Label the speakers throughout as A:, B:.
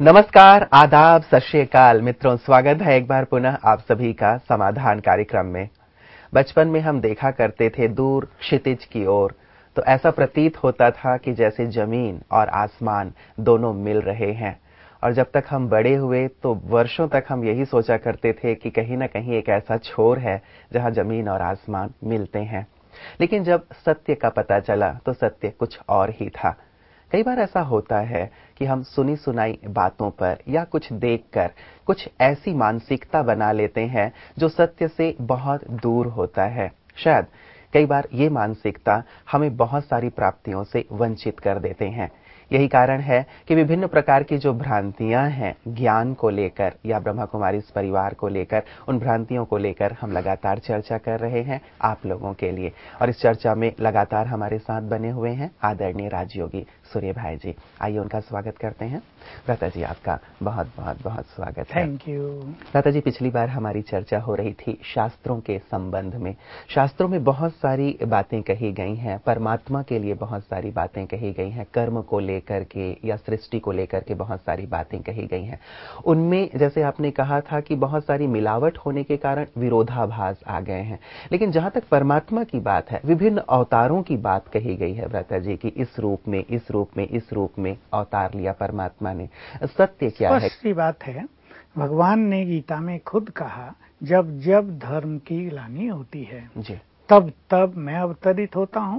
A: नमस्कार, आदाब, सत श्री अकाल मित्रों, स्वागत है एक बार पुनः आप सभी का समाधान कार्यक्रम में। बचपन में हम देखा करते थे दूर क्षितिज की ओर, तो ऐसा प्रतीत होता था कि जैसे जमीन और आसमान दोनों मिल रहे हैं। और जब तक हम बड़े हुए तो वर्षों तक हम यही सोचा करते थे कि कहीं ना कहीं एक ऐसा छोर है जहां जमीन और आसमान मिलते हैं। लेकिन जब सत्य का पता चला तो सत्य कुछ और ही था। कई बार ऐसा होता है कि हम सुनी सुनाई बातों पर या कुछ देखकर कुछ ऐसी मानसिकता बना लेते हैं जो सत्य से बहुत दूर होता है। शायद कई बार ये मानसिकता हमें बहुत सारी प्राप्तियों से वंचित कर देते हैं। यही कारण है कि विभिन्न प्रकार की जो भ्रांतियां हैं ज्ञान को लेकर या ब्रह्मा कुमारी इस परिवार को लेकर, उन भ्रांतियों को लेकर हम लगातार चर्चा कर रहे हैं आप लोगों के लिए। और इस चर्चा में लगातार हमारे साथ बने हुए हैं आदरणीय राजयोगी सूर्य भाई जी। आइए उनका स्वागत करते हैं। भ्राता जी, आपका बहुत बहुत बहुत स्वागत है।
B: Thank you.
A: भ्राता जी, पिछली बार हमारी चर्चा हो रही थी शास्त्रों के संबंध में। शास्त्रों में बहुत सारी बातें कही गई हैं, परमात्मा के लिए बहुत सारी बातें कही गई हैं, कर्म को लेकर के या सृष्टि को लेकर के बहुत सारी बातें कही गई हैं। उनमें जैसे आपने कहा था कि बहुत सारी मिलावट होने के कारण विरोधाभास आ गए हैं। लेकिन जहां तक परमात्मा की बात है, विभिन्न अवतारों की बात कही गई है भ्राता जी की, इस रूप में इस रूप में इस रूप में अवतार लिया परमात्मा ने। सत्य क्या है?
B: स्पष्ट बात है, भगवान ने गीता में खुद कहा, जब जब धर्म की ग्लानि होती है
A: जी,
B: तब तब मैं अवतरित होता हूँ,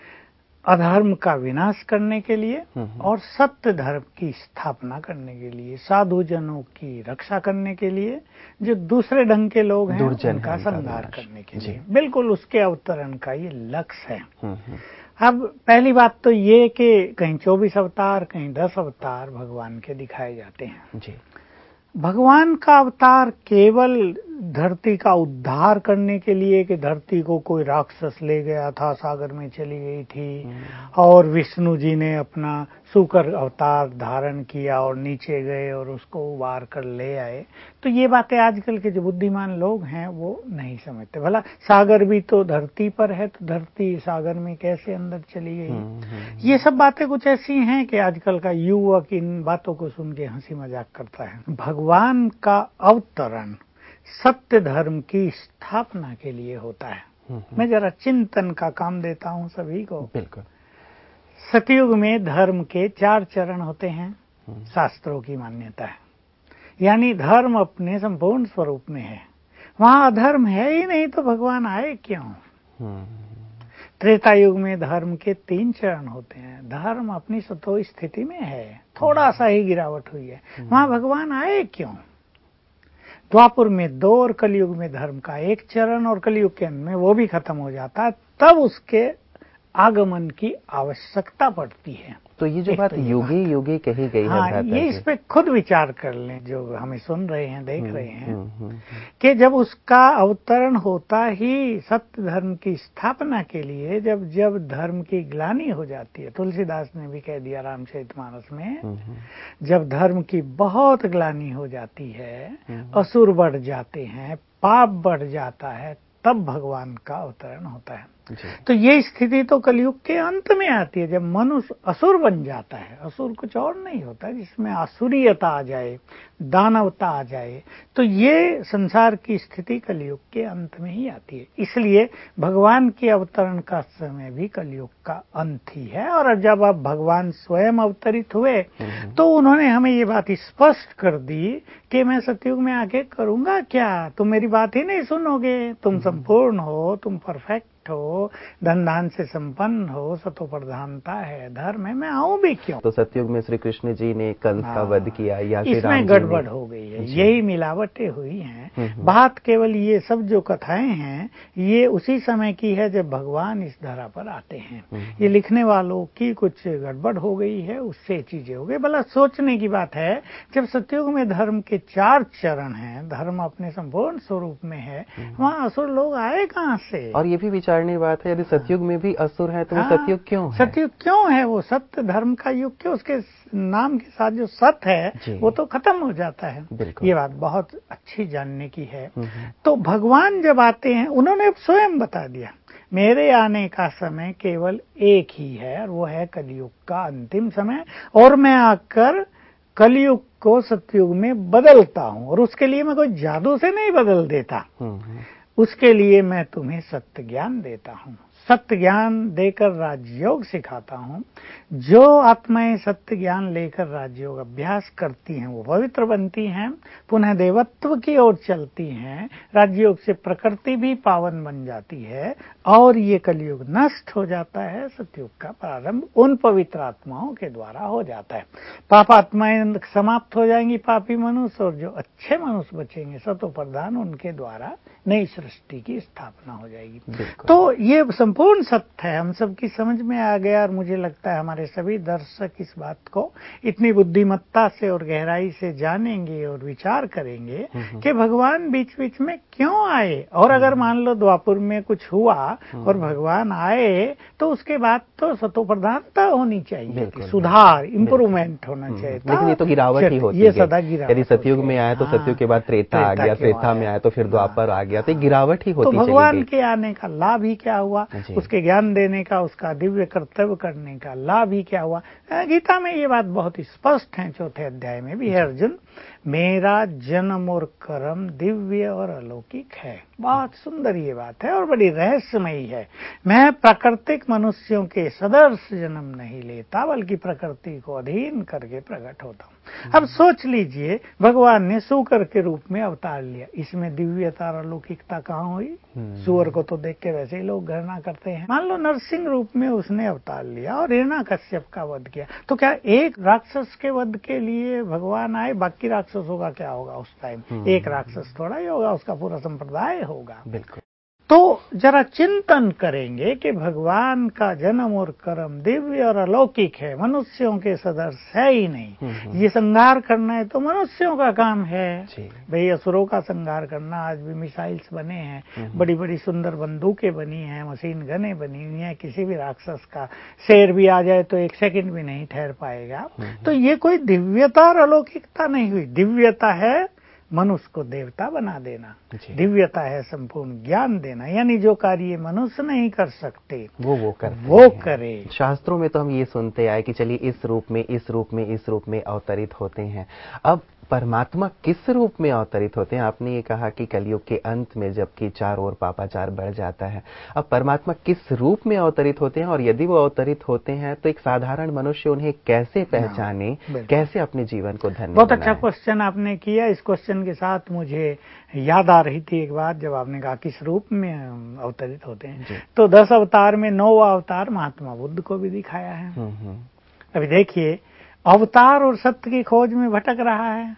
B: अधर्म का विनाश करने के लिए और सत्य धर्म की स्थापना करने के लिए, साधु जनों की रक्षा करने के लिए, जो दूसरे ढंग के लोग हैं उनका संहार करने के लिए। बिल्कुल उसके अवतरण का ये लक्ष्य है। अब पहली बात तो ये कि कहीं 24 अवतार, कहीं 10 अवतार भगवान के दिखाए जाते हैं।
A: जी।
B: भगवान का अवतार केवल धरती का उद्धार करने के लिए कि धरती को कोई राक्षस ले गया था, सागर में चली गई थी और विष्णु जी ने अपना शुकर अवतार धारण किया और नीचे गए और उसको उबार कर ले आए, तो ये बातें आजकल के जो बुद्धिमान लोग हैं वो नहीं समझते। भला सागर भी तो धरती पर है, तो धरती सागर में कैसे अंदर चली गई? ये सब बातें कुछ ऐसी हैं कि आजकल का युवक इन बातों को सुन के हंसी मजाक करता है। भगवान का अवतरण सत्य धर्म की स्थापना के लिए होता है। मैं जरा चिंतन का काम देता हूँ सभी को।
A: बिल्कुल।
B: सतयुग में धर्म के 4 चरण होते हैं, शास्त्रों की मान्यता है। यानी धर्म अपने संपूर्ण स्वरूप में है, वहां अधर्म है ही नहीं, तो भगवान आए क्यों? त्रेता युग में धर्म के 3 चरण होते हैं, धर्म अपनी सतो स्थिति में है, थोड़ा सा ही गिरावट हुई है, वहां भगवान आए क्यों? द्वापुर में 2 और कलयुग में धर्म का 1 चरण, और कलयुग के अंत में वो भी खत्म हो जाता है, तब उसके आगमन की आवश्यकता पड़ती है।
A: तो ये जो बात युगी युगी कही गई है भ्राता
B: ये
A: जी,
B: इस पे खुद विचार कर लें जो हमें सुन रहे हैं, देख रहे हैं, कि जब उसका अवतरण होता ही सत्य धर्म की स्थापना के लिए, जब जब धर्म की ग्लानि हो जाती है, तुलसीदास ने भी कह दिया रामचरितमानस में, जब धर्म की बहुत ग्लानि हो जाती है, असुर बढ़ जाते हैं, पाप बढ़ जाता है, तब भगवान का अवतरण होता है। तो ये स्थिति तो कलयुग के अंत में आती है, जब मनुष्य असुर बन जाता है। असुर कुछ और नहीं होता, जिसमें आसुरियता आ जाए, दानवता आ जाए, तो ये संसार की स्थिति कलयुग के अंत में ही आती है। इसलिए भगवान के अवतरण का समय भी कलयुग का अंत ही है। और जब अब भगवान स्वयं अवतरित हुए तो उन्होंने हमें ये बात स्पष्ट कर दी कि मैं सतयुग में आके करूंगा क्या? तुम मेरी बात ही नहीं सुनोगे, तुम संपूर्ण हो, तुम परफेक्ट हो, धन धान से संपन्न हो, सतो प्रधानता है, धर्म है, मैं आऊं भी क्यों?
A: तो सतयुग में श्री कृष्ण जी ने कंस का वध किया या श्री राम जी ने?
B: इसमें गड़बड़ हो गई है, यही मिलावटें हुई हैं। बात केवल ये सब जो कथाएं हैं ये उसी समय की है जब भगवान इस धरा पर आते हैं। ये लिखने वालों की कुछ गड़बड़ हो गई है, उससे चीजें हो गई। भला सोचने की बात है, जब सतयुग में धर्म के 4 चरण हैं, धर्म अपने संपूर्ण स्वरूप में है, वहां असुर लोग आए कहां से?
A: और ये भी विचारने बात है, यदि सतयुग में भी असुर है तो वो सतयुग क्यों है?
B: सतयुग क्यों है? वो सत्य धर्म का युग क्यों? उसके नाम के साथ जो सत्य है वो तो खत्म हो जाता है। ये बात बहुत अच्छी जानने की है। तो भगवान जब आते हैं, उन्होंने स्वयं बता दिया, मेरे आने का समय केवल एक ही है, और वो है कलयुग का अंतिम समय, और मैं आकर कलयुग को सतयुग में बदलता हूं, और उसके लिए मैं कोई जादू से नहीं बदल देता। उसके लिए मैं तुम्हें सत्य ज्ञान देता हूं, सत्य ज्ञान देकर राजयोग सिखाता हूं। जो आत्माएं सत्य ज्ञान लेकर राजयोग अभ्यास करती हैं वो पवित्र बनती हैं, पुनः देवत्व की ओर चलती हैं। राजयोग से प्रकृति भी पावन बन जाती है और ये कलयुग नष्ट हो जाता है। सतयुग का प्रारंभ उन पवित्र आत्माओं के द्वारा हो जाता है। पाप आत्माएं समाप्त हो जाएंगी, पापी मनुष्य, और जो अच्छे मनुष्य बचेंगे सतो प्रधान, उनके द्वारा नई सृष्टि की स्थापना हो जाएगी। तो ये संपूर्ण सत्य है, हम सबकी समझ में आ गया, और मुझे लगता है हमारे सभी दर्शक इस बात को इतनी बुद्धिमत्ता से और गहराई से जानेंगे और विचार करेंगे कि भगवान बीच बीच में क्यों आए। और अगर मान लो द्वापर में कुछ हुआ और भगवान आए तो उसके बाद तो सतो प्रधानता होनी चाहिए, सुधार, इम्प्रूवमेंट होना चाहिए।
A: लेकिन ये तो गिरावट ही होती है,
B: सदा गिरावट।
A: यदि सतयुग में आए तो सतयुग के बाद त्रेता आ गया, त्रेता में आए तो फिर द्वापर आ गया, तो गिरावट ही होती
B: तो भगवान के आने का लाभ ही क्या हुआ, उसके ज्ञान देने का, उसका दिव्य कर्तव्य करने का लाभ ही क्या हुआ। गीता में ये बात बहुत स्पष्ट है, 4थे अध्याय में भी है, अर्जुन मेरा जन्म और कर्म दिव्य और अलौकिक है। बहुत सुंदर ये बात है और बड़ी रहस्यमयी है। मैं प्राकृतिक मनुष्यों के सदर्श जन्म नहीं लेता, बल्कि प्रकृति को अधीन करके प्रकट होता हूँ। अब सोच लीजिए, भगवान ने सूकर के रूप में अवतार लिया, इसमें दिव्यता और अलौकिकता कहाँ हुई? सूअर को तो देख के वैसे ही लोग घृणा करते हैं। मान लो नरसिंह रूप में उसने अवतार लिया और हिरण्याकश्यप का वध किया, तो क्या एक राक्षस के वध के लिए भगवान आए? बाकी राक्षसों का क्या होगा उस टाइम? एक राक्षस थोड़ा ही होगा, उसका पूरा संप्रदाय होगा।
A: बिल्कुल।
B: तो जरा चिंतन करेंगे कि भगवान का जन्म और कर्म दिव्य और अलौकिक है, मनुष्यों के सदर्श है ही नहीं। ये संहार करना है तो मनुष्यों का काम है भाई, असुरों का संहार करना। आज भी मिसाइल्स बने हैं, बड़ी बड़ी सुंदर बंदूकें बनी हैं, मशीन गनें बनी हुई हैं, किसी भी राक्षस का शेर भी आ जाए तो 1 सेकंड भी नहीं ठहर पाएगा। तो ये कोई दिव्यता और अलौकिकता नहीं हुई। दिव्यता है मनुष्य को देवता बना देना, दिव्यता है संपूर्ण ज्ञान देना, यानी जो कार्य मनुष्य नहीं कर सकते वो करे।
A: शास्त्रों में तो हम ये सुनते आए कि चलिए इस रूप में, इस रूप में, इस रूप में अवतरित होते हैं। अब परमात्मा किस रूप में अवतरित होते हैं? आपने ये कहा कि कलयुग के अंत में जबकि चारों ओर पापाचार बढ़ जाता है, अब परमात्मा किस रूप में अवतरित होते हैं? और यदि वो अवतरित होते हैं तो एक साधारण मनुष्य उन्हें कैसे पहचाने, कैसे अपने जीवन को धन्य
B: बहुत अच्छा क्वेश्चन आपने किया। इस क्वेश्चन के साथ मुझे याद आ रही थी एक बात, जब आपने कहा किस रूप में अवतरित होते हैं, तो 10 अवतार में 9वां अवतार महात्मा बुद्ध को भी दिखाया है। अभी देखिए, अवतार और सत्य की खोज में भटक रहा है।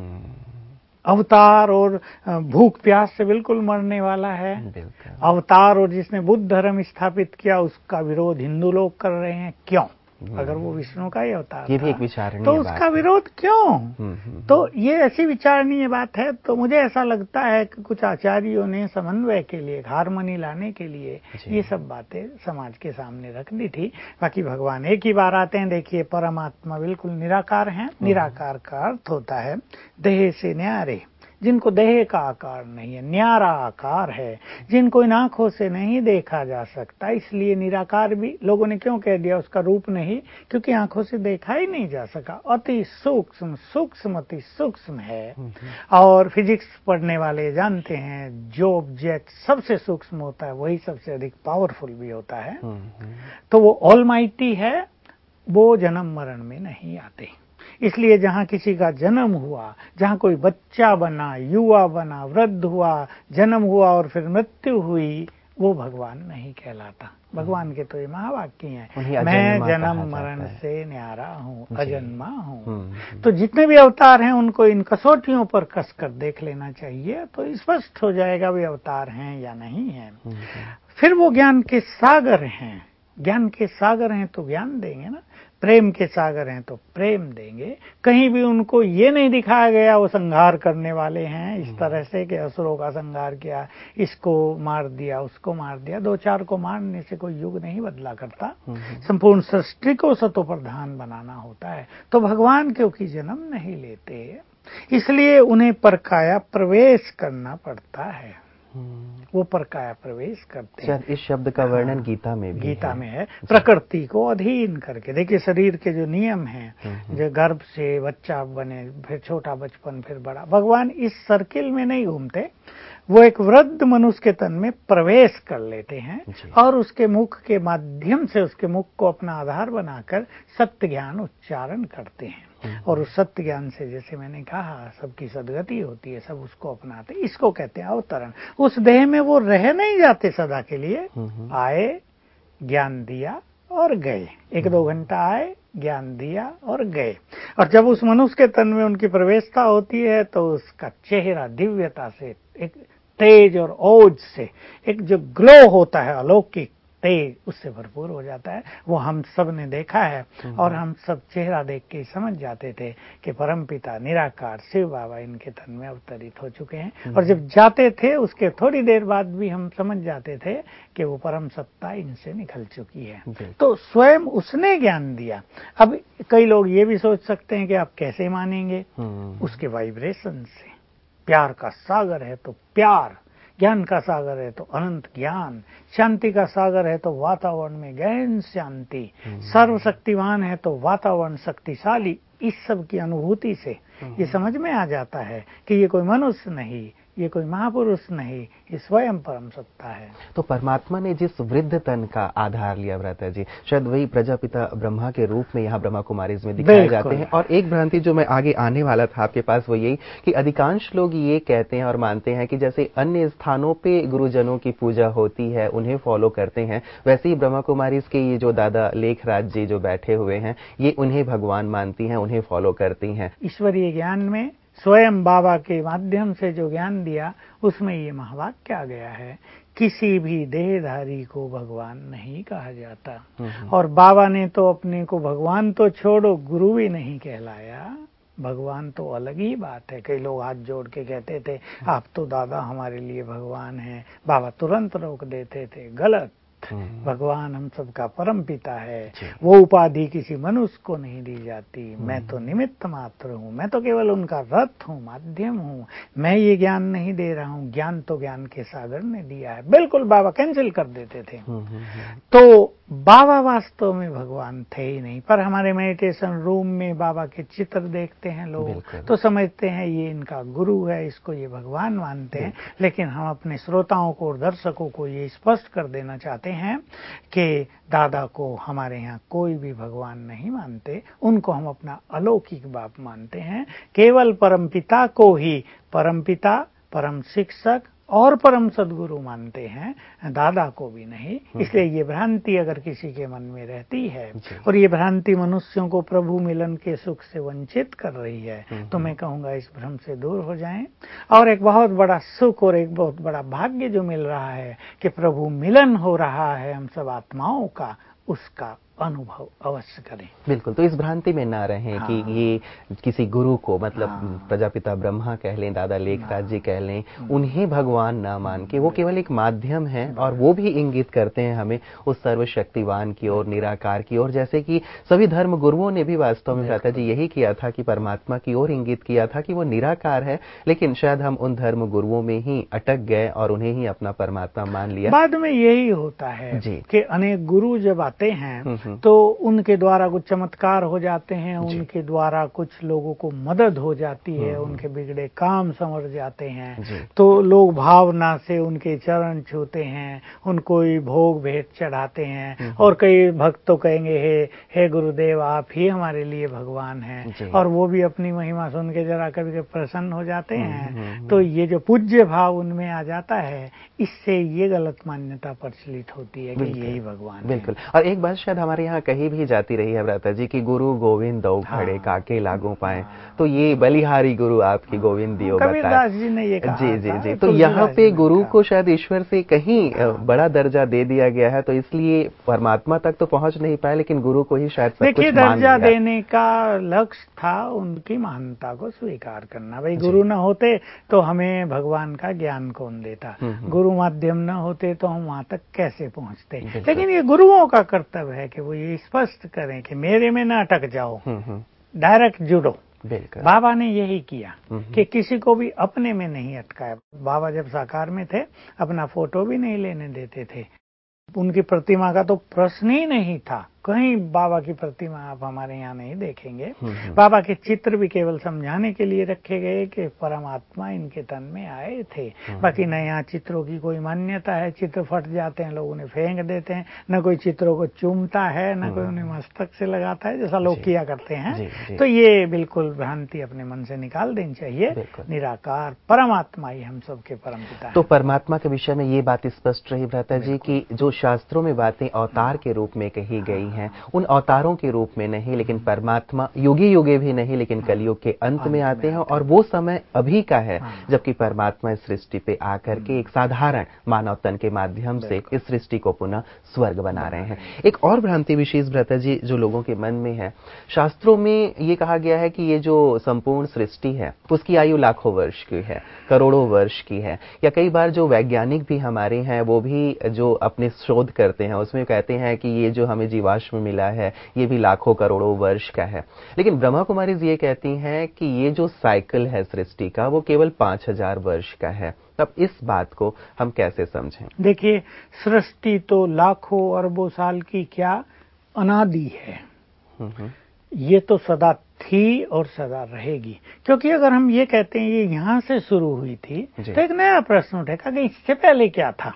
B: अवतार और भूख प्यास से बिल्कुल मरने वाला है। अवतार और जिसने बुद्ध धर्म स्थापित किया उसका विरोध हिंदू लोग कर रहे हैं। क्यों? अगर वो विष्णु का ही अवतार
A: ये भी एक विचारणीय
B: तो उसका विरोध क्यों? तो ये ऐसी विचारणीय बात है। तो मुझे ऐसा लगता है कि कुछ आचार्यों ने समन्वय के लिए, हार्मनी लाने के लिए ये सब बातें समाज के सामने रख दी थी। बाकी भगवान एक ही बार आते हैं। देखिए, परमात्मा बिल्कुल निराकार हैं। निराकार का अर्थ होता है देह से न्यारे, जिनको देह का आकार नहीं है, न्यारा आकार है, जिनको इन आंखों से नहीं देखा जा सकता। इसलिए निराकार भी लोगों ने क्यों कह दिया? उसका रूप नहीं, क्योंकि आंखों से देखा ही नहीं जा सका। अति सूक्ष्म, सूक्ष्म अति सूक्ष्म है। और फिजिक्स पढ़ने वाले जानते हैं, जो ऑब्जेक्ट सबसे सूक्ष्म होता है वही सबसे अधिक पावरफुल भी होता है। तो वो ऑलमाइटी है, वो जन्म मरण में नहीं आते। इसलिए जहां किसी का जन्म हुआ, जहां कोई बच्चा बना, युवा बना, वृद्ध हुआ, जन्म हुआ और फिर मृत्यु हुई, वो भगवान नहीं कहलाता। भगवान के तो ये महावाक्य हैं, मैं जन्म मरण से न्यारा हूँ, अजन्मा हूँ। तो जितने भी अवतार हैं उनको इन कसौटियों पर कसकर देख लेना चाहिए, तो स्पष्ट हो जाएगा वे अवतार हैं या नहीं हैं। फिर वो ज्ञान के सागर हैं। ज्ञान के सागर हैं तो ज्ञान देंगे ना। प्रेम के सागर हैं तो प्रेम देंगे। कहीं भी उनको ये नहीं दिखाया गया वो संहार करने वाले हैं इस तरह से कि असुरों का संहार किया, इसको मार दिया, उसको मार दिया। 2-4 को मारने से कोई युग नहीं बदला करता। संपूर्ण सृष्टि को सतो प्रधान बनाना होता है। तो भगवान क्योंकि जन्म नहीं लेते, इसलिए उन्हें परकाया प्रवेश करना पड़ता है। वो परकाया प्रवेश करते हैं।
A: इस शब्द का वर्णन गीता में भी
B: है, प्रकृति को अधीन करके। देखिए शरीर के जो नियम हैं, जो गर्भ से बच्चा बने, फिर छोटा बचपन, फिर बड़ा, भगवान इस सर्किल में नहीं घूमते। वो एक वृद्ध मनुष्य के तन में प्रवेश कर लेते हैं और उसके मुख के माध्यम से, उसके मुख को अपना आधार बनाकर सत्य ज्ञान उच्चारण करते हैं। और उस सत्य ज्ञान से, जैसे मैंने कहा, सबकी सदगति होती है, सब उसको अपनाते। इसको कहते हैं अवतरण। उस देह में वो रह नहीं जाते सदा के लिए, आए, ज्ञान दिया और गए। 1-2 घंटा आए, ज्ञान दिया और गए। और जब उस मनुष्य के तन में उनकी प्रवेशता होती है तो उसका चेहरा दिव्यता से, एक तेज और ओज से, एक जो ग्लो होता है, अलौकिक तेज, उससे भरपूर हो जाता है। वो हम सब ने देखा है और हम सब चेहरा देख के समझ जाते थे कि परमपिता निराकार शिव बाबा इनके तन में अवतरित हो चुके हैं। और जब जाते थे उसके थोड़ी देर बाद भी हम समझ जाते थे कि वो परम सत्ता इनसे निकल चुकी है। तो स्वयं उसने ज्ञान दिया। अब कई लोग ये भी सोच सकते हैं कि आप कैसे मानेंगे? उसके वाइब्रेशन से। प्यार का सागर है तो प्यार, ज्ञान का सागर है तो अनंत ज्ञान, शांति का सागर है तो वातावरण में गहन शांति, सर्वशक्तिमान है तो वातावरण शक्तिशाली। इस सब की अनुभूति से ये समझ में आ जाता है कि ये कोई मनुष्य नहीं, ये कोई महापुरुष नहीं, ये स्वयं परम सत्ता है।
A: तो परमात्मा ने जिस वृद्ध तन का आधार लिया भ्राता जी, शायद वही प्रजापिता ब्रह्मा के रूप में यहाँ ब्रह्मा कुमारीज में दिखाए जाते हैं। और एक भ्रांति जो मैं आगे आने वाला था आपके पास, वो यही कि अधिकांश लोग ये कहते हैं और मानते हैं कि जैसे अन्य स्थानों पे गुरुजनों की पूजा होती है, उन्हें फॉलो करते हैं, वैसे ही ब्रह्मा कुमारीज के ये जो दादा लेखराज जी जो बैठे हुए हैं, ये उन्हें भगवान मानती हैं, उन्हें फॉलो करती हैं।
B: ईश्वरीय ज्ञान में स्वयं बाबा के माध्यम से जो ज्ञान दिया, उसमें ये महावाक्य आ गया है, किसी भी देहधारी को भगवान नहीं कहा जाता। और बाबा ने तो अपने को भगवान तो छोड़ो, गुरु भी नहीं कहलाया। भगवान तो अलग ही बात है। कई लोग हाथ जोड़ के कहते थे, आप तो दादा हमारे लिए भगवान हैं। बाबा तुरंत रोक देते थे, गलत। भगवान हम सबका परम पिता है। वो उपाधि किसी मनुष्य को नहीं दी जाती। मैं तो निमित्त मात्र हूँ, मैं तो केवल उनका रथ हूँ, माध्यम हूँ। मैं ये ज्ञान नहीं दे रहा हूँ, ज्ञान तो ज्ञान के सागर ने दिया है। बिल्कुल बाबा कैंसिल कर देते थे। तो बाबा वास्तव में भगवान थे ही नहीं। पर हमारे मेडिटेशन रूम में बाबा के चित्र देखते हैं लोग, तो समझते हैं ये इनका गुरु है, इसको ये भगवान मानते हैं। लेकिन हम अपने श्रोताओं को और दर्शकों को ये स्पष्ट कर देना चाहते हैं कि दादा को हमारे यहाँ कोई भी भगवान नहीं मानते। उनको हम अपना अलौकिक बाप मानते हैं। केवल परमपिता को ही परमपिता, परम शिक्षक और परम सद्गुरु मानते हैं, दादा को भी नहीं। इसलिए ये भ्रांति अगर किसी के मन में रहती है और ये भ्रांति मनुष्यों को प्रभु मिलन के सुख से वंचित कर रही है, तो मैं कहूँगा इस भ्रम से दूर हो जाएं। और एक बहुत बड़ा सुख और एक बहुत बड़ा भाग्य जो मिल रहा है कि प्रभु मिलन हो रहा है हम सब आत्माओं का, उसका अनुभव अवश्य करें।
A: बिल्कुल। तो इस भ्रांति में ना रहें कि ये किसी गुरु को, मतलब प्रजापिता ब्रह्मा कह लें, दादा लेखराज जी कह लें, उन्हें भगवान ना मान के वो केवल एक माध्यम है। और वो भी इंगित करते हैं हमें उस सर्वशक्तिवान की ओर, निराकार की ओर। जैसे कि सभी धर्म गुरुओं ने भी वास्तव में भ्राता जी यही किया था कि परमात्मा की ओर इंगित किया था कि वो निराकार है। लेकिन शायद हम उन धर्म गुरुओं में ही अटक गए और उन्हें ही अपना परमात्मा मान लिया।
B: बाद में यही होता है कि अनेक गुरु जब आते हैं तो उनके द्वारा कुछ चमत्कार हो जाते हैं, उनके द्वारा कुछ लोगों को मदद हो जाती है, उनके बिगड़े काम संवर जाते हैं, तो लोग भावना से उनके चरण छूते हैं, उनको भोग भेंट चढ़ाते हैं। और कई भक्त तो कहेंगे, हे गुरुदेव आप ही हमारे लिए भगवान हैं। और वो भी अपनी महिमा सुन के जरा कभी प्रसन्न हो जाते हैं। तो ये जो पूज्य भाव उनमें आ जाता है, इससे ये गलत मान्यता प्रचलित होती है कि यही भगवान है।
A: बिल्कुल। और एक बात शायद हमारे यहाँ कही भी जाती रही है भ्राता जी की गुरु गोविंद दो खड़े काके लागू पाए। तो ये बलिहारी गुरु आपकी गोविंद दियो बताए।
B: कबीरदास जी ने ये कहा।
A: जी। तो यहाँ पे गुरु को शायद ईश्वर से कहीं बड़ा दर्जा दे दिया गया है, तो इसलिए परमात्मा तक तो पहुंच नहीं पाए, लेकिन गुरु को ही शायद सब कुछ मान लिया।
B: दर्जा देने का लक्ष्य था उनकी महानता को स्वीकार करना। भाई गुरु न होते तो हमें भगवान का ज्ञान कौन देता, गुरु माध्यम न होते तो हम वहां तक कैसे पहुंचते। लेकिन ये गुरुओं का कर्तव्य है कि वो ये स्पष्ट करें कि मेरे में न अटक जाओ, डायरेक्ट जुड़ो। बाबा ने यही किया कि किसी को भी अपने में नहीं अटकाया। बाबा जब साकार में थे अपना फोटो भी नहीं लेने देते थे, उनकी प्रतिमा का तो प्रश्न ही नहीं था। कहीं बाबा की प्रतिमा आप हमारे यहाँ नहीं देखेंगे। बाबा के चित्र भी केवल समझाने के लिए रखे गए कि परमात्मा इनके तन में आए थे। बाकी न यहाँ चित्रों की कोई मान्यता है, चित्र फट जाते हैं लोग उन्हें फेंक देते हैं, न कोई चित्रों को चूमता है, न कोई उन्हें मस्तक से लगाता है जैसा लोग किया करते हैं। तो ये बिल्कुल भ्रांति अपने मन से निकाल देनी चाहिए। निराकार परमात्मा ही हम सबके परम पिता है।
A: तो परमात्मा के विषय में ये बात स्पष्ट रही भ्राता जी कि जो शास्त्रों में बातें अवतार के रूप में कही गई हैं, उन अवतारों के रूप में नहीं, लेकिन परमात्मा युगे युगे भी नहीं, लेकिन कलयुग के अंत में आते हैं। और वो समय अभी का है जबकि परमात्मा इस सृष्टि पे आकर के एक साधारण मानव तन के माध्यम से इस सृष्टि को पुनः स्वर्ग बना रहे हैं। एक और भ्रांति विशेष भ्राता जी जो लोगों के मन में है, शास्त्रों में ये कहा गया है कि ये जो संपूर्ण सृष्टि है उसकी आयु लाखों वर्ष की है, करोड़ों वर्ष की है। या कई बार जो वैज्ञानिक भी हमारे हैं वो भी जो अपने शोध करते हैं उसमें कहते हैं कि ये जो हमें जीवाश्म मिला है ये भी लाखों करोड़ों वर्ष का है। लेकिन ब्रह्मा कुमारी जी ये कहती हैं कि ये जो साइकिल है सृष्टि का वो केवल 5000 वर्ष का है। तब इस बात को हम कैसे समझें?
B: देखिए, सृष्टि तो लाखों अरबों साल की क्या अनादि है। ये तो सदा थी और सदा रहेगी। क्योंकि अगर हम ये कहते हैं ये यहाँ से शुरू हुई थी तो एक नया प्रश्न उठेगा कि इससे पहले क्या था।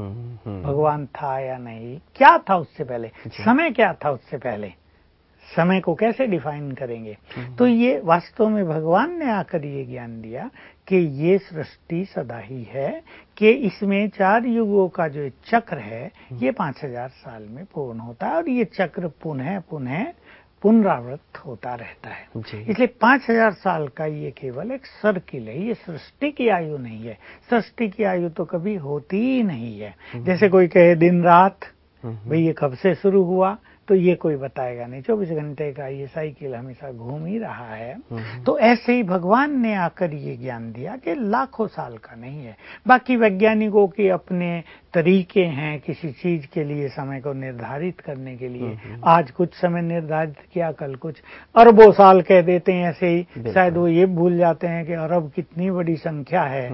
B: भगवान था या नहीं, क्या था उससे पहले, समय क्या था उससे पहले, समय को कैसे डिफाइन करेंगे। तो ये वास्तव में भगवान ने आकर ये ज्ञान दिया कि ये सृष्टि सदा ही है, कि इसमें 4 युगों का जो चक्र है ये 5000 साल में पूर्ण होता है और ये चक्र पुनः पुनरावृत्त होता रहता है। इसलिए 5000 साल का ये केवल एक सर्किल है, ये सृष्टि की आयु नहीं है। सृष्टि की आयु तो कभी होती ही नहीं है। जैसे कोई कहे दिन रात, भाई ये कब से शुरू हुआ, तो ये कोई बताएगा नहीं। 24 घंटे का ये साइकिल हमेशा घूम ही रहा है। तो ऐसे ही भगवान ने आकर ये ज्ञान दिया कि लाखों साल का नहीं है। बाकी वैज्ञानिकों के अपने तरीके हैं किसी चीज के लिए समय को निर्धारित करने के लिए। आज कुछ समय निर्धारित किया, कल कुछ अरबों साल कह देते हैं ऐसे ही। शायद वो ये भूल जाते हैं कि अरब कितनी बड़ी संख्या है।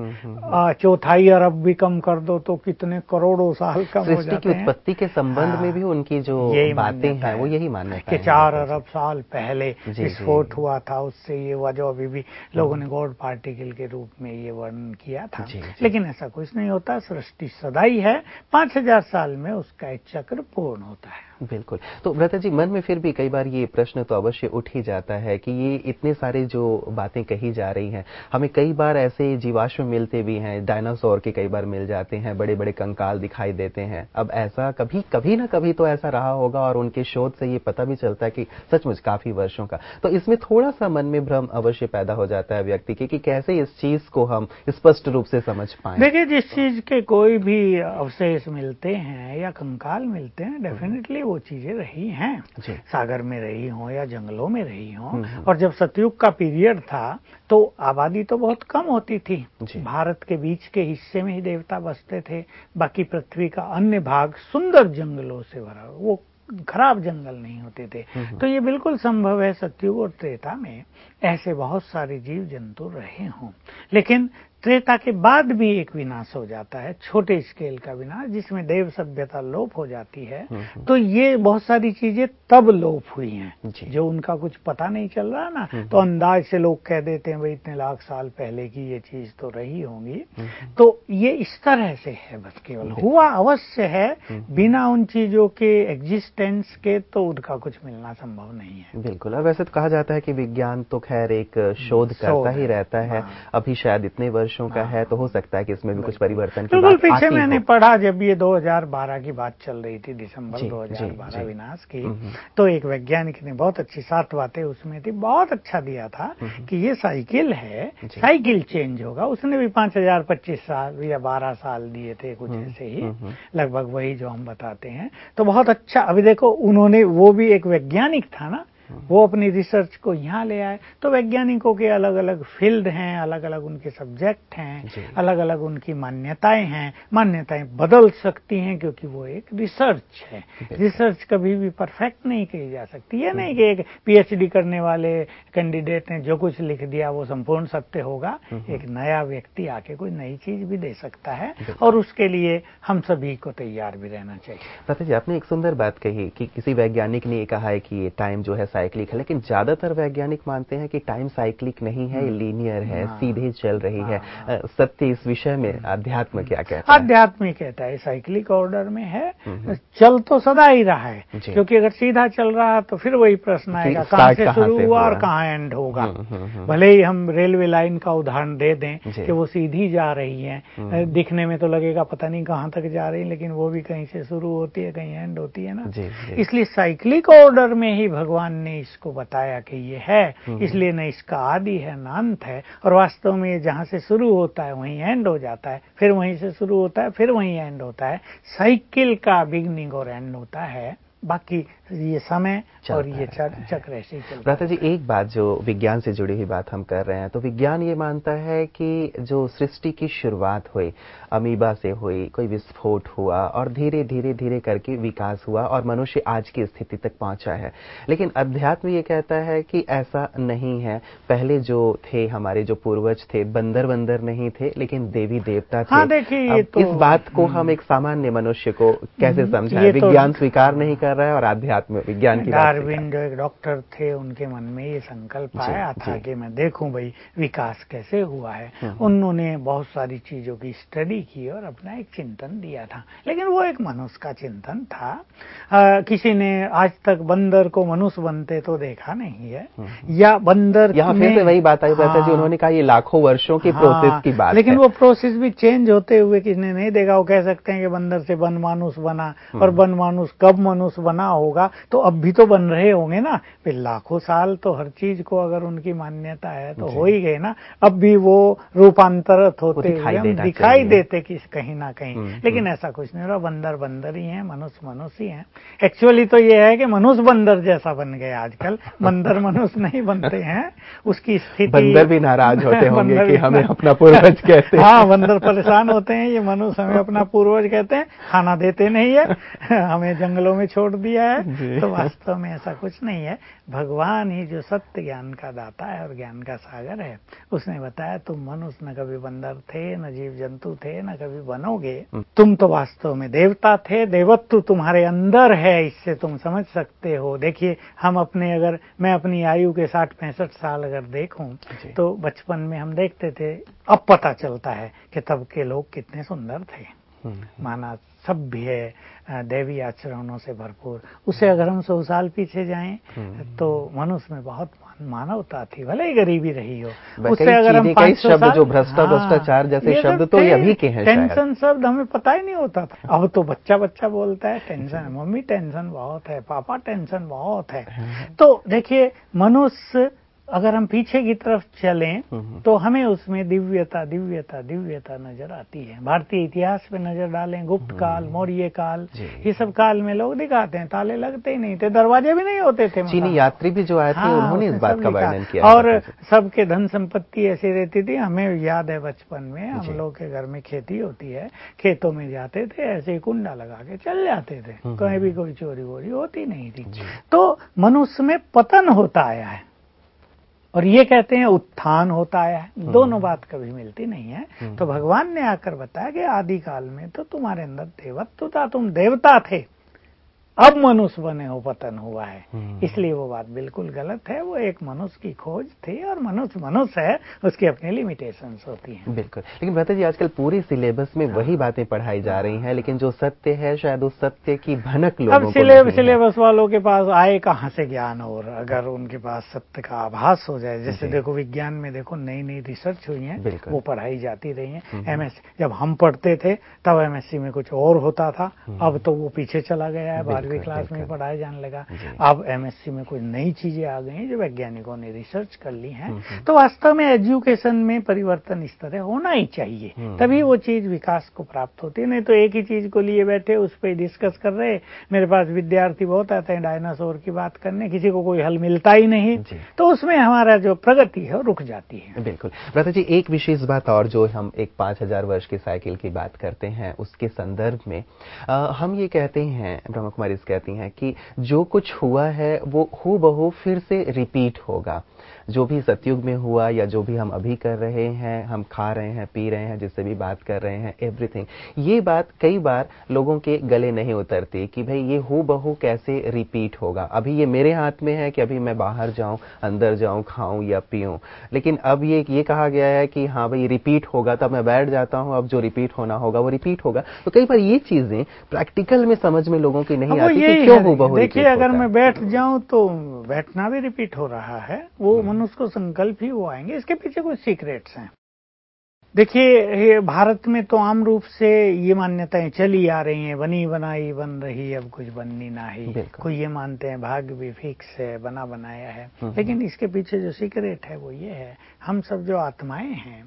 B: 1/4 अरब भी कम कर दो तो कितने करोड़ों साल कम हो जाते हैं।
A: उत्पत्ति के संबंध में भी उनकी जो बातें हैं वो यही मान्यता है
B: कि 4 अरब साल पहले विस्फोट हुआ था, उससे ये हुआ जो अभी भी लोगों ने गॉड पार्टिकल के रूप में ये वर्णन किया था। लेकिन ऐसा कुछ नहीं होता। सृष्टि सदा ही है, 5000 साल में उसका एक चक्र पूर्ण होता है।
A: बिल्कुल। तो भ्राता जी मन में फिर भी कई बार ये प्रश्न तो अवश्य उठ ही जाता है कि ये इतने सारे जो बातें कही जा रही हैं, हमें कई बार ऐसे जीवाश्म मिलते भी हैं, डायनासोर के कई बार मिल जाते हैं, बड़े बड़े कंकाल दिखाई देते हैं। अब ऐसा कभी ना कभी तो ऐसा रहा होगा और उनके शोध से ये पता भी चलता है कि सचमुच काफी वर्षों का। तो इसमें थोड़ा सा मन में भ्रम अवश्य पैदा हो जाता है व्यक्ति के कि कैसे इस चीज को हम स्पष्ट रूप से समझ पाए।
B: देखिए, जिस चीज के कोई भी अवशेष मिलते हैं या कंकाल मिलते हैं, डेफिनेटली वो चीजें रही हैं, सागर में रही हों या जंगलों में रही हों। और जब सतयुग का पीरियड था तो आबादी तो बहुत कम होती थी। भारत के बीच के हिस्से में ही देवता बसते थे, बाकी पृथ्वी का अन्य भाग सुंदर जंगलों से भरा, वो खराब जंगल नहीं होते थे। तो ये बिल्कुल संभव है सतयुग और त्रेता में ऐसे बहुत सारे जीव जंतु रहे हों। लेकिन त्रेता के बाद भी एक विनाश हो जाता है, छोटे स्केल का विनाश, जिसमें देव सभ्यता लोप हो जाती है। तो ये बहुत सारी चीजें तब लोप हुई हैं जो उनका कुछ पता नहीं चल रहा ना, तो अंदाज से लोग कह देते हैं भाई इतने लाख साल पहले की ये चीज तो रही होंगी। तो ये इस तरह से है, बस केवल हुआ अवश्य है, बिना उन चीजों के एग्जिस्टेंस के तो उनका कुछ मिलना संभव नहीं है।
A: बिल्कुल। और वैसे तो कहा जाता है कि विज्ञान तो खैर एक शोध करता ही रहता है। अभी शायद इतने वर्षों का है तो हो सकता है कि इसमें भी कुछ परिवर्तन की बात आती हो।
B: पीछे मैंने पढ़ा, जब ये 2012 की बात चल रही थी, दिसंबर 2012 विनाश की, तो एक वैज्ञानिक ने बहुत अच्छी 7 बातें उसमें थी, बहुत अच्छा दिया था कि ये साइकिल है, साइकिल चेंज होगा। उसने भी 5025 साल या 12 साल दिए थे, कुछ ऐसे ही, लगभग वही जो हम बताते हैं। तो बहुत अच्छा। अभी देखो, उन्होंने, वो भी एक वैज्ञानिक था ना, वो अपनी रिसर्च को यहाँ ले आए। तो वैज्ञानिकों के अलग अलग फील्ड हैं, अलग अलग उनके सब्जेक्ट हैं, अलग अलग उनकी मान्यताएं हैं। मान्यताएं बदल सकती हैं क्योंकि वो एक रिसर्च है। रिसर्च कभी भी परफेक्ट नहीं कही जा सकती। ये नहीं कि एक पीएचडी करने वाले कैंडिडेट ने जो कुछ लिख दिया वो संपूर्ण सत्य होगा। एक नया व्यक्ति आके कोई नई चीज भी दे सकता है और उसके लिए हम सभी को तैयार भी रहना चाहिए।
A: सत्य जी, आपने एक सुंदर बात कही कि किसी वैज्ञानिक ने ये कहा है कि ये टाइम जो है साइक्लिक है, लेकिन ज्यादातर वैज्ञानिक मानते हैं कि टाइम साइक्लिक नहीं है, ये लीनियर है, सीधे चल रही है। सत्य इस विषय में अध्यात्म क्या कहता है?
B: अध्यात्म कहता है साइक्लिक ऑर्डर में है, चल तो सदा ही रहा है। क्योंकि अगर सीधा चल रहा तो फिर वही प्रश्न आएगा कहां से शुरू हुआ और कहां एंड होगा। भले ही हम रेलवे लाइन का उदाहरण दे दें कि वो सीधी जा रही है, दिखने में तो लगेगा पता नहीं कहां तक जा रही, लेकिन वो भी कहीं से शुरू होती है कहीं एंड होती है ना। इसलिए साइक्लिक ऑर्डर में ही भगवान ने इसको बताया कि ये है। इसलिए न इसका आदि है न अंत है, और वास्तव में जहां से शुरू होता है वहीं एंड हो जाता है, फिर वहीं से शुरू होता है फिर वहीं एंड होता है। साइकिल का बिगनिंग और एंड होता है, बाकी ये समय और ये चक्र ऐसे ही चलता है।
A: भ्राता जी, एक बात जो विज्ञान से जुड़ी हुई बात हम कर रहे हैं, तो विज्ञान ये मानता है कि जो सृष्टि की शुरुआत हुई अमीबा से हुई, कोई विस्फोट हुआ और धीरे धीरे धीरे करके विकास हुआ और मनुष्य आज की स्थिति तक पहुंचा है। लेकिन अध्यात्म ये कहता है कि ऐसा नहीं है। पहले जो थे हमारे जो पूर्वज थे, बंदर नहीं थे लेकिन देवी देवता थे।
B: हाँ, देखिए तो
A: इस बात को हम एक सामान्य मनुष्य को कैसे समझाएं? विज्ञान स्वीकार नहीं कर रहा है और अध्यात्म विज्ञान की
B: डार्विन जो एक डॉक्टर थे, उनके मन में ये संकल्प आया था कि मैं देखूं भाई विकास कैसे हुआ है। उन्होंने बहुत सारी चीजों की स्टडी की और अपना एक चिंतन दिया था, लेकिन वो एक मनुष्य का चिंतन था। किसी ने आज तक बंदर को मनुष्य बनते तो देखा नहीं है, या बंदर
A: यहाँ फिर से वही बात आई जी, उन्होंने कहा ये लाखों वर्षों की प्रोसेस की बात
B: लेकिन
A: है।
B: वो प्रोसेस भी चेंज होते हुए किसी ने नहीं देखा। वो कह सकते हैं कि बंदर से वन मानुष बना, और वन मानुष कब मनुष्य बना होगा, तो अब भी तो बन रहे होंगे ना। फिर लाखों साल तो हर चीज को अगर उनकी मान्यता है तो हो ही गए ना। अब भी वो रूपांतरित होते हुए दिखाई देते कि कहीं ना कहीं, लेकिन ऐसा कुछ नहीं रहा। बंदर बंदर ही है, मनुष्य मनुष्य ही है। एक्चुअली तो ये है कि मनुष्य बंदर जैसा बन गए आजकल, बंदर मनुष्य नहीं बनते हैं। उसकी स्थिति,
A: बंदर भी नाराज होते होंगे कि हमें अपना पूर्वज कहते हैं।
B: हाँ, बंदर परेशान होते हैं, ये मनुष्य हमें अपना पूर्वज कहते हैं, खाना देते नहीं है, हमें जंगलों में छोड़ दिया है। तो वास्तव में ऐसा कुछ नहीं है। भगवान ही जो सत्य ज्ञान का दाता है और ज्ञान का सागर है, उसने बताया तुम मनुष्य न कभी बंदर थे, न जीव जंतु थे, न कभी बनोगे। तुम तो वास्तव में देवता थे, देवत्व तुम्हारे अंदर है, इससे तुम समझ सकते हो। देखिए, मैं अपनी आयु के 60-65 साल अगर देखूं तो बचपन में हम देखते थे, अब पता चलता है कि तब के लोग कितने सुंदर थे, माना सभ्य, दैवी आचरणों से भरपूर। उससे अगर हम 100 साल पीछे जाएं तो मनुष्य में बहुत मानवता थी, भले ही गरीबी रही हो। उससे अगर हम 500 साल,
A: जो भ्रष्टाचार जैसे शब्द तो अभी के हैं,
B: टेंशन शब्द हमें पता ही नहीं होता था। अब तो बच्चा बोलता है टेंशन, मम्मी टेंशन बहुत है, पापा टेंशन बहुत है। तो देखिए, मनुष्य अगर हम पीछे की तरफ चलें तो हमें उसमें दिव्यता नजर आती है। भारतीय इतिहास पे नजर डालें, गुप्त काल, मौर्य काल, ये सब काल में लोग दिखाते हैं ताले लगते ही नहीं थे, दरवाजे भी नहीं होते थे।
A: चीनी यात्री भी जो आए थे उन्होंने इस बात का वर्णन किया
B: और सबके धन संपत्ति ऐसी रहती थी। हमें याद है बचपन में हम लोग के घर में खेती होती है, खेतों में जाते थे, ऐसे कुंडा लगा के चल जाते थे, कहीं भी कोई चोरी वोरी होती नहीं थी। तो मनुष्य में पतन होता आया है और ये कहते हैं उत्थान होता है, दोनों बात कभी मिलती नहीं है। तो भगवान ने आकर बताया कि आदि काल में तो तुम्हारे अंदर देवत्व था, तुम देवता थे, अब मनुष्य बने हो, पतन हुआ है। इसलिए वो बात बिल्कुल गलत है। वो एक मनुष्य की खोज थी और मनुष्य है, उसकी अपनी लिमिटेशंस होती हैं।
A: बिल्कुल। लेकिन भ्राता जी, आजकल पूरी सिलेबस में वही बातें पढ़ाई जा रही हैं, लेकिन जो सत्य है शायद उस सत्य की भनक लोगों को नहीं है।
B: सिलेबस वालों के पास आए कहाँ से ज्ञान, और अगर उनके पास सत्य का आभास हो जाए, जैसे देखो विज्ञान में देखो नई रिसर्च हुई है, वो पढ़ाई जाती रही है। एमएससी जब हम पढ़ते थे तब एमएससी में कुछ और होता था, अब तो वो पीछे चला गया है, 12वीं क्लास में पढ़ाया जाने लगा। अब एमएससी में कुछ नई चीजें आ गई हैं जो वैज्ञानिकों ने रिसर्च कर ली हैं। तो वास्तव में एजुकेशन में परिवर्तन इस तरह होना ही चाहिए, तभी वो चीज विकास को प्राप्त होती है। नहीं तो एक ही चीज को लिए बैठे उस पर डिस्कस कर रहे। मेरे पास विद्यार्थी बहुत आते हैं डायनासोर की बात करने, किसी को कोई हल मिलता ही नहीं, तो उसमें हमारा जो प्रगति है रुक जाती है।
A: बिल्कुल भ्राता जी, एक विशेष बात और, जो हम एक 5000 वर्ष की साइकिल की बात करते हैं उसके संदर्भ में हम ये कहते हैं, ब्रह्मा कुमारी कहती हैं कि जो कुछ हुआ है वो हूबहू फिर से रिपीट होगा। जो भी सतयुग में हुआ या जो भी हम अभी कर रहे हैं, हम खा रहे हैं, पी रहे हैं, जिससे भी बात कर रहे हैं, एवरीथिंग, ये बात कई बार लोगों के गले नहीं उतरती कि भाई ये हूबहू कैसे रिपीट होगा। अभी ये मेरे हाथ में है कि अभी मैं बाहर जाऊं, अंदर जाऊं, खाऊं या पीऊं, लेकिन अब ये कहा गया है कि हाँ भाई रिपीट होगा, तब मैं बैठ जाता हूं, अब जो रिपीट होना होगा वो रिपीट होगा। तो कई बार ये चीजें प्रैक्टिकल में समझ में लोगों की नहीं आती कि क्यों हूबहू।
B: देखिए, अगर मैं बैठ जाऊं तो बैठना भी रिपीट हो रहा है, वो मनुष्य को संकल्प ही वो आएंगे। इसके पीछे कुछ सीक्रेट्स हैं। देखिए, भारत में तो आम रूप से ये मान्यताएं चली आ रही हैं, बनी बनाई बन रही, अब कुछ बननी ना ही। कोई ये मानते हैं भाग्य भी फिक्स है, बना बनाया है। लेकिन इसके पीछे जो सीक्रेट है वो ये है, हम सब जो आत्माएं हैं,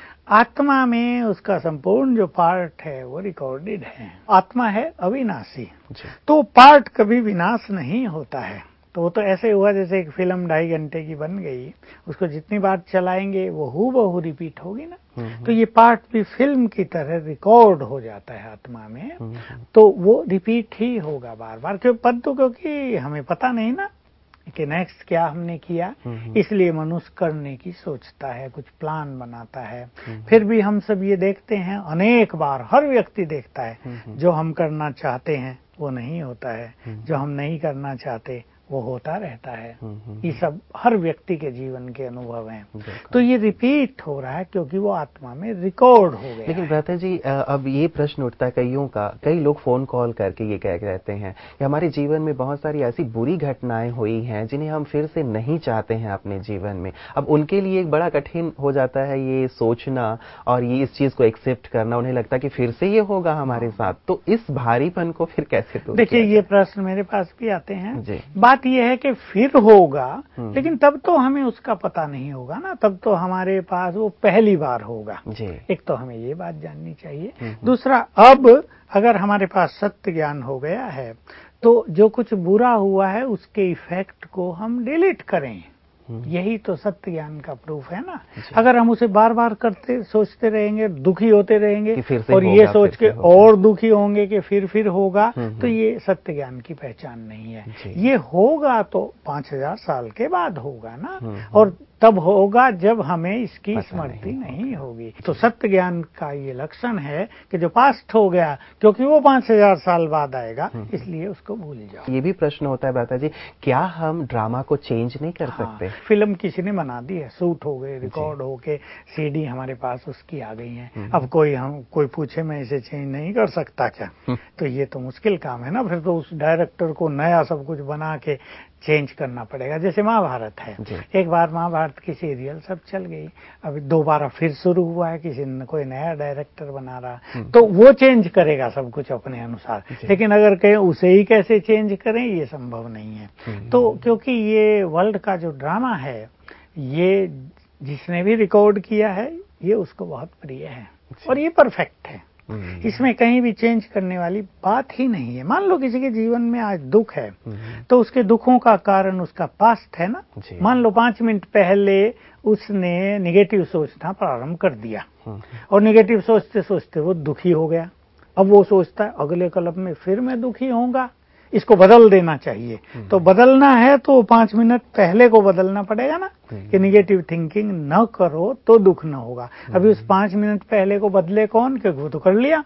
B: आत्मा में उसका संपूर्ण जो पार्ट है वो रिकॉर्डेड है। आत्मा है अविनाशी, तो पार्ट कभी विनाश नहीं होता है। तो वो तो ऐसे हुआ जैसे एक फिल्म 2.5 घंटे की बन गई, उसको जितनी बार चलाएंगे वो हूबहू रिपीट होगी ना। तो ये पार्ट भी फिल्म की तरह रिकॉर्ड हो जाता है आत्मा में, तो वो रिपीट ही होगा बार बार। क्योंकि हमें पता नहीं ना कि नेक्स्ट क्या हमने किया, इसलिए मनुष्य करने की सोचता है, कुछ प्लान बनाता है। फिर भी हम सब ये देखते हैं, अनेक बार हर व्यक्ति देखता है, जो हम करना चाहते हैं वो नहीं होता है, जो हम नहीं करना चाहते वो होता रहता है। ये सब हर व्यक्ति के जीवन के अनुभव हैं। तो ये रिपीट हो रहा है क्योंकि वो आत्मा में रिकॉर्ड हो गया।
A: लेकिन भ्राता जी, अब ये प्रश्न उठता है कईयों का, कई लोग फोन कॉल करके ये कह कहते हैं कि हमारे जीवन में बहुत सारी ऐसी बुरी घटनाएं हुई हैं जिन्हें हम फिर से नहीं चाहते हैं अपने जीवन में। अब उनके लिए एक बड़ा कठिन हो जाता है ये सोचना और ये इस चीज को एक्सेप्ट करना। उन्हें लगता है कि फिर से ये होगा हमारे साथ। तो इस भारीपन को फिर कैसे दूर?
B: देखिए, ये प्रश्न मेरे पास भी आते हैं। बात यह है कि फिर होगा, लेकिन तब तो हमें उसका पता नहीं होगा ना, तब तो हमारे पास वो पहली बार होगा। एक तो हमें ये बात जाननी चाहिए। दूसरा, अब अगर हमारे पास सत्य ज्ञान हो गया है तो जो कुछ बुरा हुआ है उसके इफेक्ट को हम डिलीट करें, यही तो सत्य ज्ञान का प्रूफ है ना। अगर हम उसे बार बार करते सोचते रहेंगे, दुखी होते रहेंगे और ये सोच के और दुखी होंगे कि फिर होगा, तो ये सत्य ज्ञान की पहचान नहीं है। ये होगा तो 5000 साल के बाद होगा ना, और तब होगा जब हमें इसकी स्मृति नहीं होगी। तो सत्य ज्ञान का ये लक्षण है कि जो पास्ट हो गया, क्योंकि वो 5000 साल बाद आएगा, इसलिए उसको भूल जाओ।
A: ये भी प्रश्न होता है भ्राता जी, क्या हम ड्रामा को चेंज नहीं कर सकते?
B: फिल्म किसी ने बना दी है, शूट हो गए, रिकॉर्ड हो के सीडी हमारे पास उसकी आ गई है। अब कोई पूछे मैं इसे चेंज नहीं कर सकता क्या? तो ये तो मुश्किल काम है ना। फिर तो उस डायरेक्टर को नया सब कुछ बना के चेंज करना पड़ेगा। जैसे महाभारत है, एक बार महाभारत की सीरियल सब चल गई, अभी दोबारा फिर शुरू हुआ है, कोई नया डायरेक्टर बना रहा, तो वो चेंज करेगा सब कुछ अपने अनुसार। लेकिन अगर कहें उसे ही कैसे चेंज करें, ये संभव नहीं है। तो क्योंकि ये वर्ल्ड का जो ड्रामा है, ये जिसने भी रिकॉर्ड किया है ये उसको बहुत प्रिय है और ये परफेक्ट है। इसमें कहीं भी चेंज करने वाली बात ही नहीं है। मान लो किसी के जीवन में आज दुख है, तो उसके दुखों का कारण उसका पास्ट है ना। मान लो 5 मिनट पहले उसने निगेटिव सोचना प्रारंभ कर दिया और निगेटिव सोचते सोचते वो दुखी हो गया। अब वो सोचता है अगले कल्प में फिर मैं दुखी होऊंगा, इसको बदल देना चाहिए। तो बदलना है तो 5 मिनट पहले को बदलना पड़ेगा ना, कि निगेटिव थिंकिंग न करो तो दुख न होगा। अभी उस 5 मिनट पहले को बदले कौन, क्योंकि वो तो कर लिया।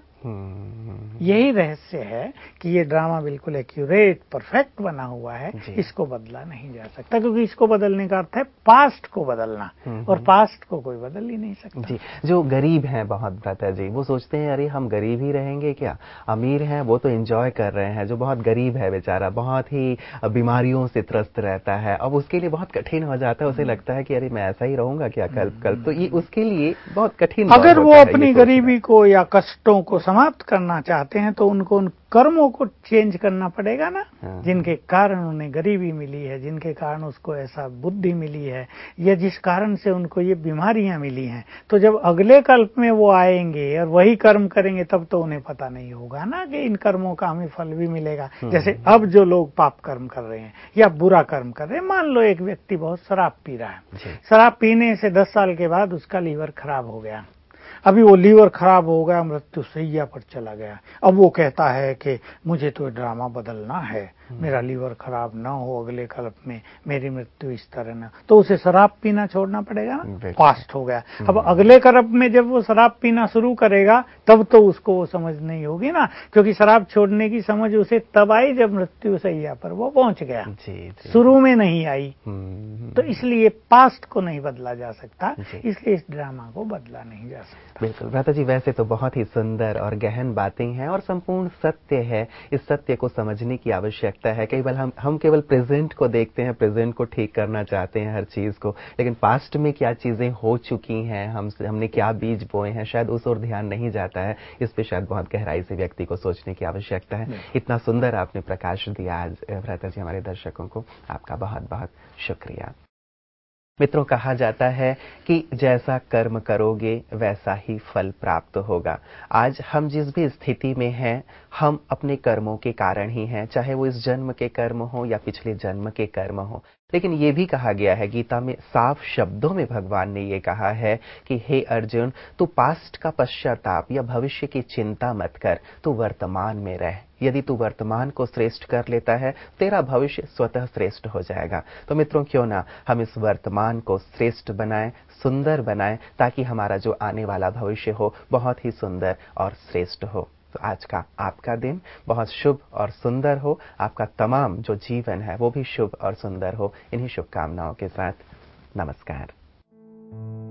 B: यही रहस्य है कि ये ड्रामा बिल्कुल एक्यूरेट परफेक्ट बना हुआ है, इसको बदला नहीं जा सकता, क्योंकि इसको बदलने का अर्थ है पास्ट को बदलना, और पास्ट को कोई बदल ही नहीं सकता।
A: जी, जो गरीब हैं बहुत भ्राता जी, वो सोचते हैं अरे हम गरीब ही रहेंगे क्या, अमीर हैं वो तो एंजॉय कर रहे हैं। जो बहुत गरीब है बेचारा, बहुत ही बीमारियों से त्रस्त रहता है, अब उसके लिए बहुत कठिन हो जाता है। उसे लगता है कि अरे मैं ऐसा ही रहूंगा क्या कल, तो ये उसके लिए बहुत कठिन।
B: अगर वो अपनी गरीबी को या कष्टों को समाप्त करना चाहते हैं तो उनको उन कर्मों को चेंज करना पड़ेगा ना,
A: हाँ।
B: जिनके कारण उन्हें गरीबी मिली है, जिनके कारण उसको ऐसा बुद्धि मिली है, या जिस कारण से उनको ये बीमारियां मिली हैं। तो जब अगले कल्प में वो आएंगे और वही कर्म करेंगे तब तो उन्हें पता नहीं होगा ना कि इन कर्मों का हमें फल भी मिलेगा। जैसे अब जो लोग पाप कर्म कर रहे हैं या बुरा कर्म कर रहे हैं, मान लो एक व्यक्ति बहुत शराब पी रहा है, शराब पीने से 10 साल के बाद उसका लीवर खराब हो गया, अभी वो लीवर खराब हो गया, मृत्यु शैय्या पर चला गया। अब वो कहता है कि मुझे तो ड्रामा बदलना है, मेरा लीवर खराब ना हो, अगले कल्प में मेरी मृत्यु इस तरह ना, तो उसे शराब पीना छोड़ना पड़ेगा ना, पास्ट हो गया। अब अगले कल्प में जब वो शराब पीना शुरू करेगा तब तो उसको वो समझ नहीं होगी ना, क्योंकि शराब छोड़ने की समझ उसे तब आई जब मृत्यु शैय्या पर वो पहुंच गया, शुरू में नहीं आई। तो इसलिए पास्ट को नहीं बदला जा सकता, इसलिए इस ड्रामा को बदला नहीं जा सकता।
A: बिल्कुल भ्राता जी, वैसे तो बहुत ही सुंदर और गहन बातें हैं और संपूर्ण सत्य है। इस सत्य को समझने की आवश्यकता है। कई बार हम केवल प्रेजेंट को देखते हैं, प्रेजेंट को ठीक करना चाहते हैं हर चीज को, लेकिन पास्ट में क्या चीजें हो चुकी हैं, हमने क्या बीज बोए हैं, शायद उस ओर ध्यान नहीं जाता है। इस पे शायद बहुत गहराई से व्यक्ति को सोचने की आवश्यकता है। इतना सुंदर आपने प्रकाश दिया आज भ्राता जी हमारे दर्शकों को, आपका बहुत बहुत शुक्रिया। मित्रों, कहा जाता है कि जैसा कर्म करोगे वैसा ही फल प्राप्त होगा। आज हम जिस भी स्थिति में हैं, हम अपने कर्मों के कारण ही हैं, चाहे वो इस जन्म के कर्म हो या पिछले जन्म के कर्म हो। लेकिन ये भी कहा गया है, गीता में साफ शब्दों में भगवान ने ये कहा है कि हे अर्जुन, तू पास्ट का पश्चाताप या भविष्य की चिंता मत कर, तू वर्तमान में रह। यदि तू वर्तमान को श्रेष्ठ कर लेता है, तेरा भविष्य स्वतः श्रेष्ठ हो जाएगा। तो मित्रों, क्यों ना हम इस वर्तमान को श्रेष्ठ बनाएं, सुंदर बनाएं, ताकि हमारा जो आने वाला भविष्य हो बहुत ही सुंदर और श्रेष्ठ हो। तो आज का आपका दिन बहुत शुभ और सुंदर हो, आपका तमाम जो जीवन है वो भी शुभ और सुंदर हो। इन्हीं शुभकामनाओं के साथ नमस्कार।